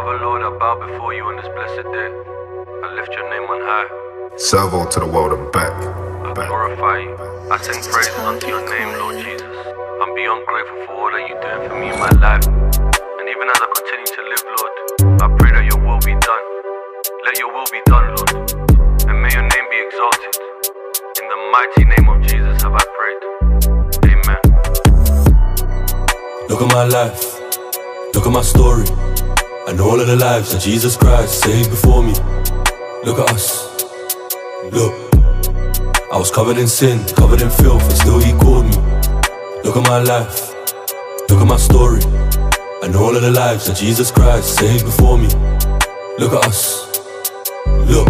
Father, Lord, I bow before you on this blessed day. I lift your name on high. Servo to the world and back. I glorify you. I sing praises unto your name, Lord Jesus. I'm beyond grateful for all that you're doing for me in my life. And even as I continue to live, Lord, I pray that your will be done. Let your will be done, Lord. And may your name be exalted. In the mighty name of Jesus have I prayed. Amen. Look at my life. Look at my story. And all of the lives that Jesus Christ saved before me. Look at us. Look. I was covered in sin, covered in filth, and still he called me. Look at my life. Look at my story. And all of the lives that Jesus Christ saved before me. Look at us. Look.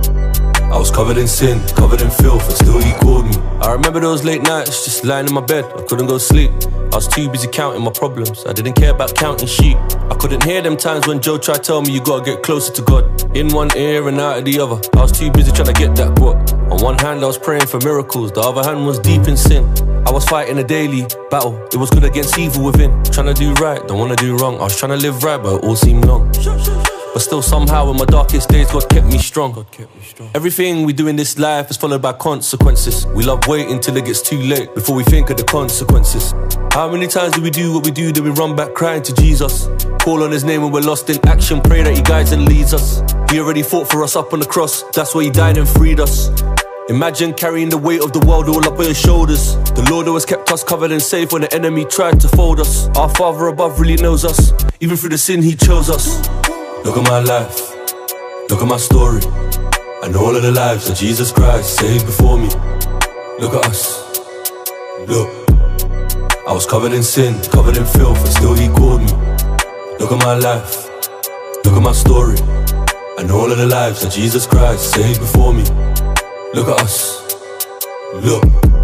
I was covered in sin, covered in filth, and still he called me. I remember those late nights, just lying in my bed, I couldn't go to sleep. I was too busy counting my problems, I didn't care about counting sheep. I couldn't hear them times when Joe tried to tell me you gotta get closer to God. In one ear and out of the other, I was too busy trying to get that quote. On one hand I was praying for miracles, the other hand was deep in sin. I was fighting a daily battle, it was good against evil within. Trying to do right, don't wanna do wrong, I was trying to live right but it all seemed long. But still somehow in my darkest days God kept me strong. Everything we do in this life is followed by consequences. We love waiting till it gets too late before we think of the consequences. How many times do we do what we do, then we run back crying to Jesus? Call on his name when we're lost in action, pray that he guides and leads us. He already fought for us up on the cross, that's why he died and freed us. Imagine carrying the weight of the world all up on your shoulders. The Lord always kept us covered and safe when the enemy tried to fold us. Our Father above really knows us, even through the sin he chose us. Look at my life, look at my story, and all of the lives that Jesus Christ saved before me. Look at us, look. I was covered in sin, covered in filth, and still he called me. Look at my life, look at my story, and all of the lives that Jesus Christ saved before me. Look at us, look.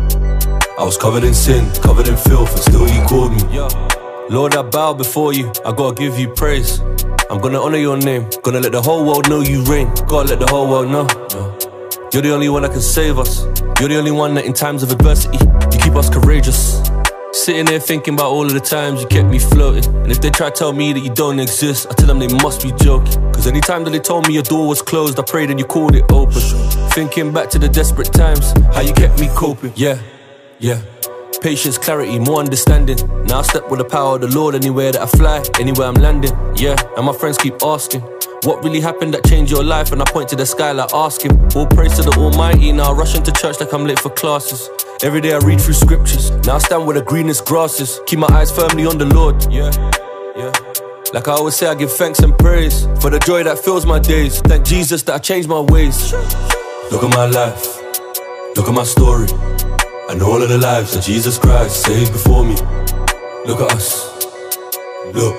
I was covered in sin, covered in filth, and still he called me. Lord, I bow before you, I gotta give you praise. I'm gonna honor your name, gonna let the whole world know you reign. Gotta let the whole world know. You're the only one that can save us. You're the only one that in times of adversity, you keep us courageous. Sitting there thinking about all of the times you kept me floating. And if they try to tell me that you don't exist, I tell them they must be joking. Cause any time that they told me your door was closed, I prayed and you called it open. Thinking back to the desperate times, how you kept me coping. Yeah. Patience, clarity, more understanding. Now I step with the power of the Lord anywhere that I fly, anywhere I'm landing. Yeah, and my friends keep asking, what really happened that changed your life? And I point to the sky like asking. All praise to the Almighty. Now I rush into church like I'm late for classes. Every day I read through scriptures. Now I stand where the greenest grass is. Keep my eyes firmly on the Lord. Yeah. Like I always say, I give thanks and praise for the joy that fills my days. Thank Jesus that I changed my ways. Look at my life, look at my story, and all of the lives that Jesus Christ saved before me. Look at us, look.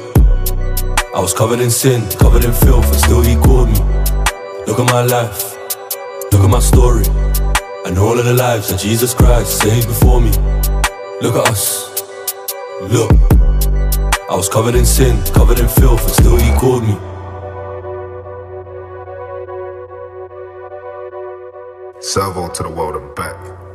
I was covered in sin, covered in filth, and still he called me. Look at my life, look at my story, and all of the lives that Jesus Christ saved before me. Look at us, look. I was covered in sin, covered in filth, and still he called me. Servo to the world and back.